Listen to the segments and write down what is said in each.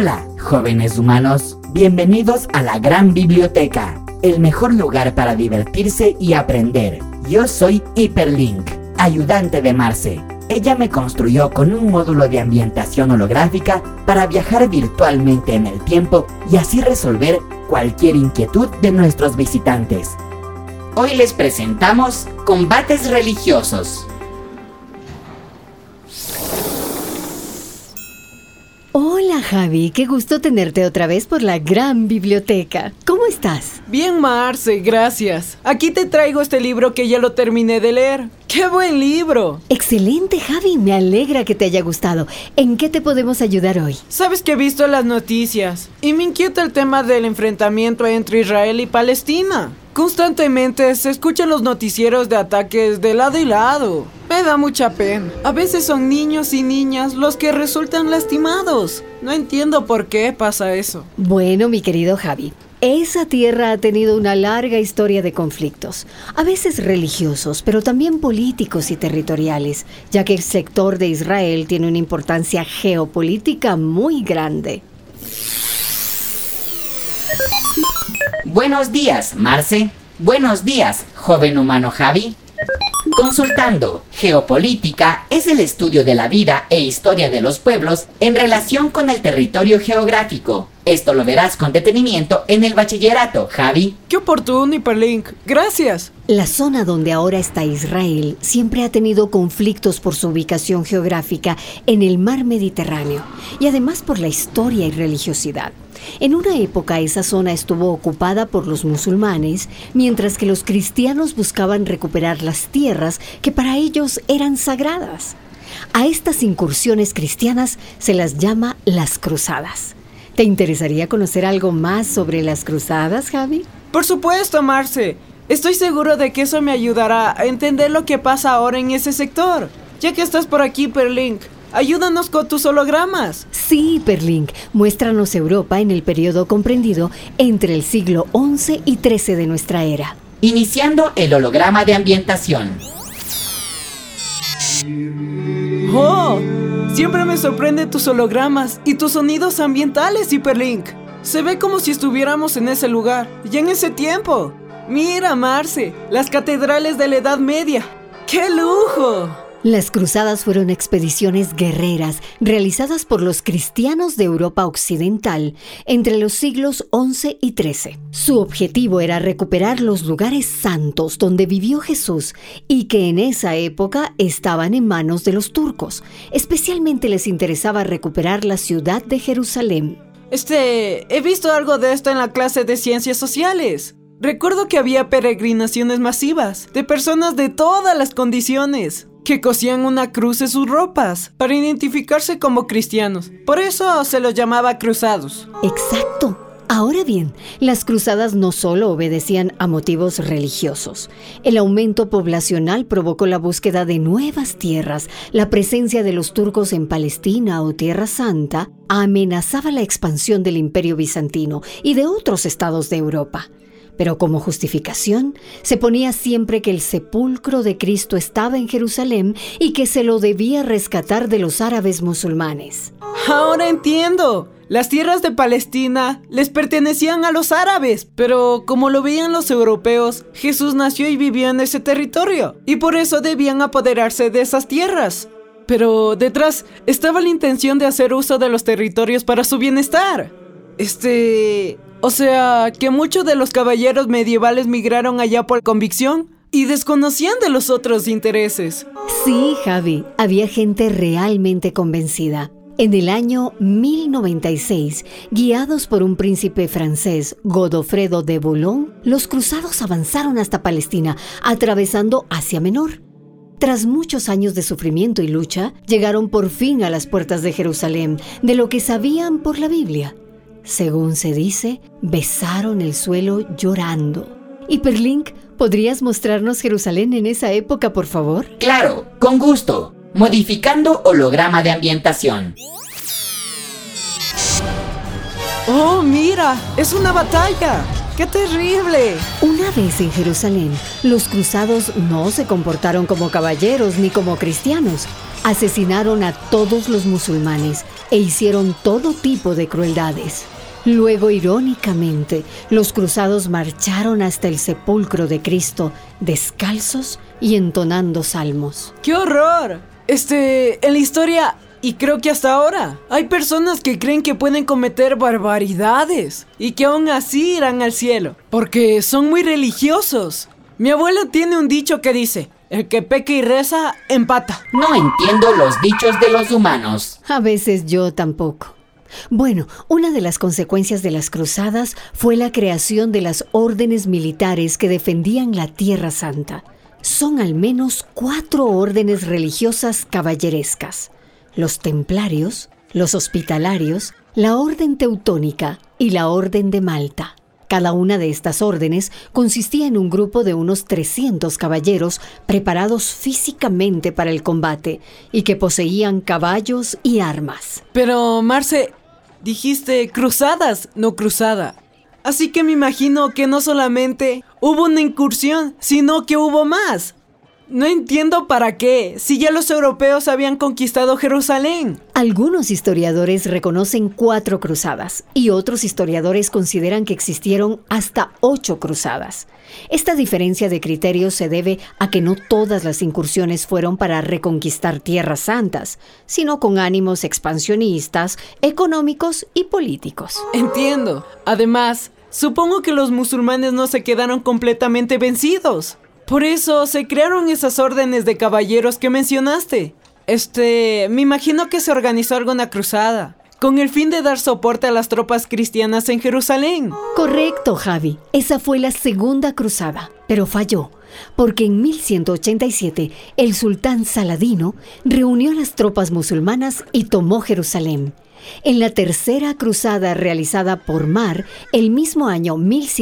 Hola, jóvenes humanos. Bienvenidos a la Gran Biblioteca, el mejor lugar para divertirse y aprender. Yo soy Hyperlink, ayudante de Marce. Ella me construyó con un módulo de ambientación holográfica para viajar virtualmente en el tiempo y así resolver cualquier inquietud de nuestros visitantes. Hoy les presentamos combates religiosos. Hola Javi, qué gusto tenerte otra vez por la Gran Biblioteca. ¿Cómo estás? Bien, Marce, gracias. Aquí te traigo este libro que ya lo terminé de leer. ¡Qué buen libro! Excelente, Javi, me alegra que te haya gustado. ¿En qué te podemos ayudar hoy? Sabes que he visto las noticias y me inquieta el tema del enfrentamiento entre Israel y Palestina. Constantemente se escuchan los noticieros de ataques de lado y lado. Me da mucha pena. A veces son niños y niñas los que resultan lastimados. No entiendo por qué pasa eso. Bueno, mi querido Javi, esa tierra ha tenido una larga historia de conflictos, a veces religiosos, pero también políticos y territoriales, ya que el sector de Israel tiene una importancia geopolítica muy grande. Buenos días, Marce. Buenos días, joven humano Javi. Consultando. Geopolítica es el estudio de la vida e historia de los pueblos en relación con el territorio geográfico. Esto lo verás con detenimiento en el bachillerato, Javi. ¡Qué oportuno, Hyperlink! ¡Gracias! La zona donde ahora está Israel siempre ha tenido conflictos por su ubicación geográfica en el mar Mediterráneo y además por la historia y religiosidad. En una época esa zona estuvo ocupada por los musulmanes, mientras que los cristianos buscaban recuperar las tierras que para ellos eran sagradas. A estas incursiones cristianas se las llama las cruzadas. ¿Te interesaría conocer algo más sobre las cruzadas, Javi? Por supuesto, Marce. Estoy seguro de que eso me ayudará a entender lo que pasa ahora en ese sector. Ya que estás por aquí, Hyperlink, ayúdanos con tus hologramas. Sí, Hyperlink, muéstranos Europa en el periodo comprendido entre el siglo XI y XIII de nuestra era. Iniciando el holograma de ambientación. ¡Oh! Siempre me sorprenden tus hologramas y tus sonidos ambientales, Hyperlink. Se ve como si estuviéramos en ese lugar y en ese tiempo. Mira, Marce, las catedrales de la Edad Media. ¡Qué lujo! Las cruzadas fueron expediciones guerreras realizadas por los cristianos de Europa Occidental entre los siglos XI y XIII. Su objetivo era recuperar los lugares santos donde vivió Jesús y que en esa época estaban en manos de los turcos. Especialmente les interesaba recuperar la ciudad de Jerusalén. He visto algo de esto en la clase de Ciencias Sociales. Recuerdo que había peregrinaciones masivas de personas de todas las condiciones que cosían una cruz en sus ropas para identificarse como cristianos. Por eso se los llamaba cruzados. Exacto. Ahora bien, las cruzadas no solo obedecían a motivos religiosos. El aumento poblacional provocó la búsqueda de nuevas tierras. La presencia de los turcos en Palestina o Tierra Santa amenazaba la expansión del Imperio Bizantino y de otros estados de Europa. Pero como justificación, se ponía siempre que el sepulcro de Cristo estaba en Jerusalén y que se lo debía rescatar de los árabes musulmanes. Ahora entiendo. Las tierras de Palestina les pertenecían a los árabes, pero como lo veían los europeos, Jesús nació y vivió en ese territorio, y por eso debían apoderarse de esas tierras. Pero detrás estaba la intención de hacer uso de los territorios para su bienestar. O sea, que muchos de los caballeros medievales migraron allá por convicción y desconocían de los otros intereses. Sí, Javi, había gente realmente convencida. En el año 1096, guiados por un príncipe francés, Godofredo de Bouillon, los cruzados avanzaron hasta Palestina, atravesando Asia Menor. Tras muchos años de sufrimiento y lucha, llegaron por fin a las puertas de Jerusalén, de lo que sabían por la Biblia. Según se dice, besaron el suelo llorando. Hyperlink, ¿podrías mostrarnos Jerusalén en esa época, por favor? Claro, con gusto. Modificando holograma de ambientación. ¡Oh, mira! ¡Es una batalla! ¡Qué terrible! Una vez en Jerusalén, los cruzados no se comportaron como caballeros ni como cristianos. Asesinaron a todos los musulmanes, e hicieron todo tipo de crueldades. Luego, irónicamente, los cruzados marcharon hasta el sepulcro de Cristo, descalzos y entonando salmos. ¡Qué horror! En la historia, y creo que hasta ahora, hay personas que creen que pueden cometer barbaridades y que aún así irán al cielo, porque son muy religiosos. Mi abuela tiene un dicho que dice: el que peca y reza, empata. No entiendo los dichos de los humanos. A veces yo tampoco. Bueno, una de las consecuencias de las cruzadas fue la creación de las órdenes militares que defendían la Tierra Santa. Son al menos 4 órdenes religiosas caballerescas: los templarios, los hospitalarios, la orden teutónica y la orden de Malta. Cada una de estas órdenes consistía en un grupo de unos 300 caballeros preparados físicamente para el combate y que poseían caballos y armas. Pero, Marce, dijiste cruzadas, no cruzada. Así que me imagino que no solamente hubo una incursión, sino que hubo más. No entiendo para qué, si ya los europeos habían conquistado Jerusalén. Algunos historiadores reconocen 4 cruzadas y otros historiadores consideran que existieron hasta 8 cruzadas. Esta diferencia de criterios se debe a que no todas las incursiones fueron para reconquistar tierras santas, sino con ánimos expansionistas, económicos y políticos. Entiendo. Además, supongo que los musulmanes no se quedaron completamente vencidos. Por eso se crearon esas órdenes de caballeros que mencionaste. Me imagino que se organizó alguna cruzada, con el fin de dar soporte a las tropas cristianas en Jerusalén. Correcto, Javi. Esa fue la segunda cruzada, pero falló, porque en 1187 el sultán Saladino reunió a las tropas musulmanas y tomó Jerusalén. En la tercera cruzada realizada por mar, el mismo año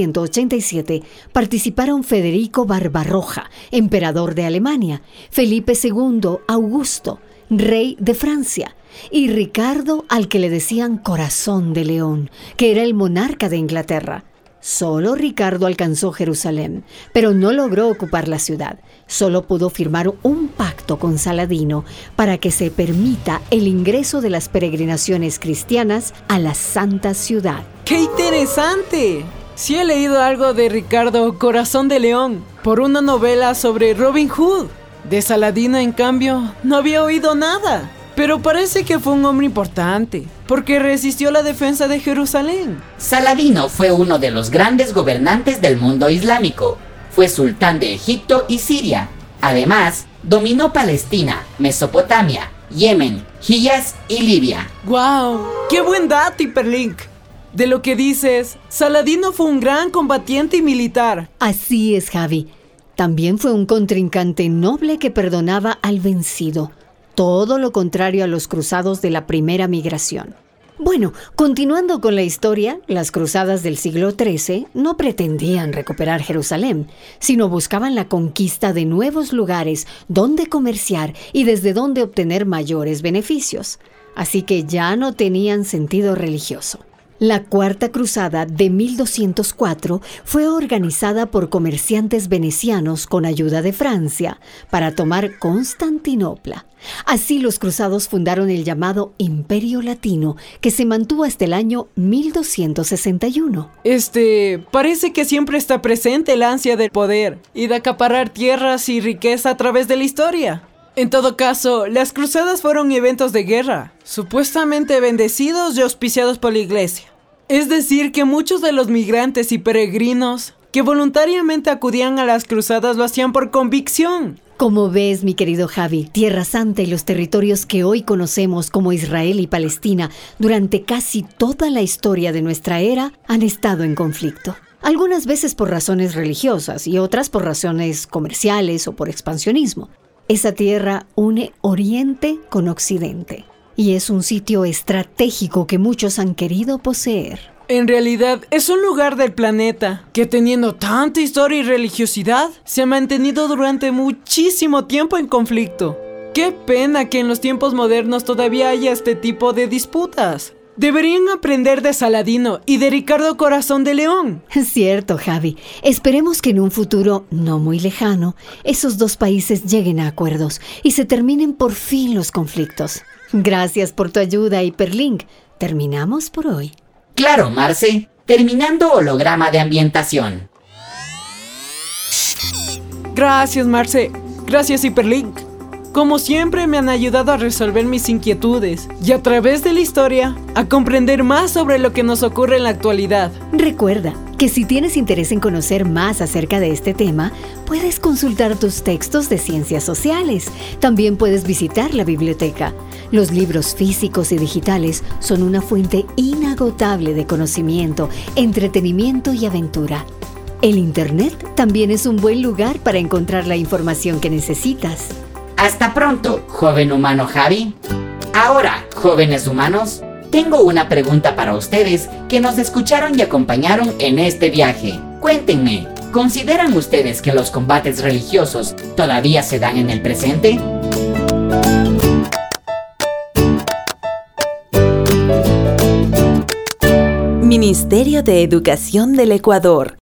1187, participaron Federico Barbarroja, emperador de Alemania, Felipe II Augusto, rey de Francia, y Ricardo, al que le decían Corazón de León, que era el monarca de Inglaterra. Solo Ricardo alcanzó Jerusalén, pero no logró ocupar la ciudad. Solo pudo firmar un pacto con Saladino para que se permita el ingreso de las peregrinaciones cristianas a la Santa Ciudad. ¡Qué interesante! Sí he leído algo de Ricardo Corazón de León por una novela sobre Robin Hood. De Saladino, en cambio, no había oído nada. Pero parece que fue un hombre importante, porque resistió la defensa de Jerusalén. Saladino fue uno de los grandes gobernantes del mundo islámico. Fue sultán de Egipto y Siria. Además, dominó Palestina, Mesopotamia, Yemen, Hiyaz y Libia. ¡Guau! ¡Qué buen dato, Hiperlink! De lo que dices, Saladino fue un gran combatiente y militar. Así es, Javi. También fue un contrincante noble que perdonaba al vencido. Todo lo contrario a los cruzados de la primera migración. Bueno, continuando con la historia, las cruzadas del siglo XIII no pretendían recuperar Jerusalén, sino buscaban la conquista de nuevos lugares donde comerciar y desde donde obtener mayores beneficios. Así que ya no tenían sentido religioso. La Cuarta Cruzada de 1204 fue organizada por comerciantes venecianos con ayuda de Francia para tomar Constantinopla. Así los cruzados fundaron el llamado Imperio Latino, que se mantuvo hasta el año 1261. Parece que siempre está presente el ansia del poder y de acaparar tierras y riqueza a través de la historia. En todo caso, las cruzadas fueron eventos de guerra, supuestamente bendecidos y auspiciados por la iglesia. Es decir, que muchos de los migrantes y peregrinos que voluntariamente acudían a las cruzadas lo hacían por convicción. Como ves, mi querido Javi, Tierra Santa y los territorios que hoy conocemos como Israel y Palestina durante casi toda la historia de nuestra era han estado en conflicto. Algunas veces por razones religiosas y otras por razones comerciales o por expansionismo. Esa tierra une Oriente con Occidente y es un sitio estratégico que muchos han querido poseer. En realidad, es un lugar del planeta que, teniendo tanta historia y religiosidad, se ha mantenido durante muchísimo tiempo en conflicto. Qué pena que en los tiempos modernos todavía haya este tipo de disputas. Deberían aprender de Saladino y de Ricardo Corazón de León. Cierto, Javi. Esperemos que en un futuro no muy lejano, esos dos países lleguen a acuerdos y se terminen por fin los conflictos. Gracias por tu ayuda, Hiperlink. ¿Terminamos por hoy? Claro, Marce. Terminando holograma de ambientación. Gracias, Marce. Gracias, Hiperlink. Como siempre me han ayudado a resolver mis inquietudes y a través de la historia a comprender más sobre lo que nos ocurre en la actualidad. Recuerda que si tienes interés en conocer más acerca de este tema, puedes consultar tus textos de ciencias sociales. También puedes visitar la biblioteca. Los libros físicos y digitales son una fuente inagotable de conocimiento, entretenimiento y aventura. El Internet también es un buen lugar para encontrar la información que necesitas. Hasta pronto, joven humano Javi. Ahora, jóvenes humanos, tengo una pregunta para ustedes que nos escucharon y acompañaron en este viaje. Cuéntenme, ¿consideran ustedes que los combates religiosos todavía se dan en el presente? Ministerio de Educación del Ecuador.